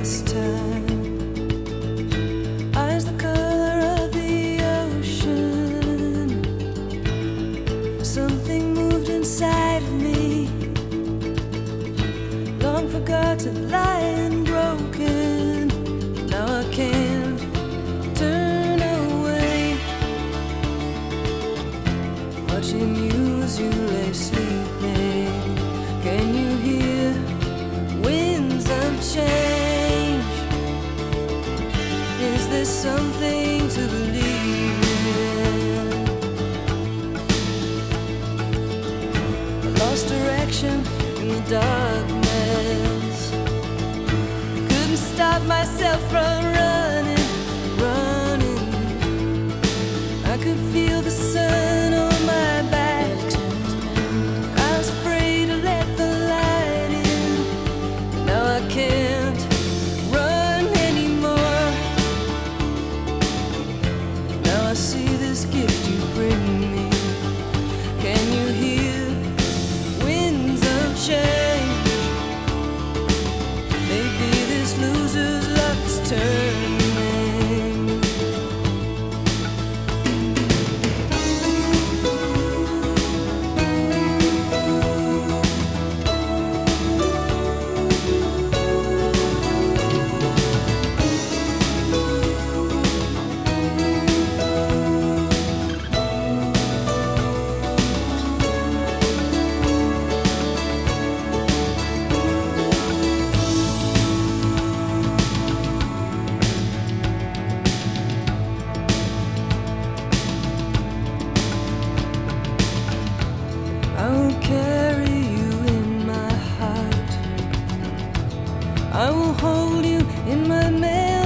this time. Eyes the color of the ocean. Something moved inside of me, long forgotten, lying broken. Now I can't turn away. Watching you as you lay sleeping. Can you hear winds of change? Is there something to believe in? I lost direction in the darkness. Couldn't stop myself from running. I could feel the sun on my back. I was afraid to let the light in. Now I can't run anymore. Now I see this gift you bring me. Can you hear winds of change? Maybe this loser's luck is turning. I will carry you in my heart. I will hold you in my mail.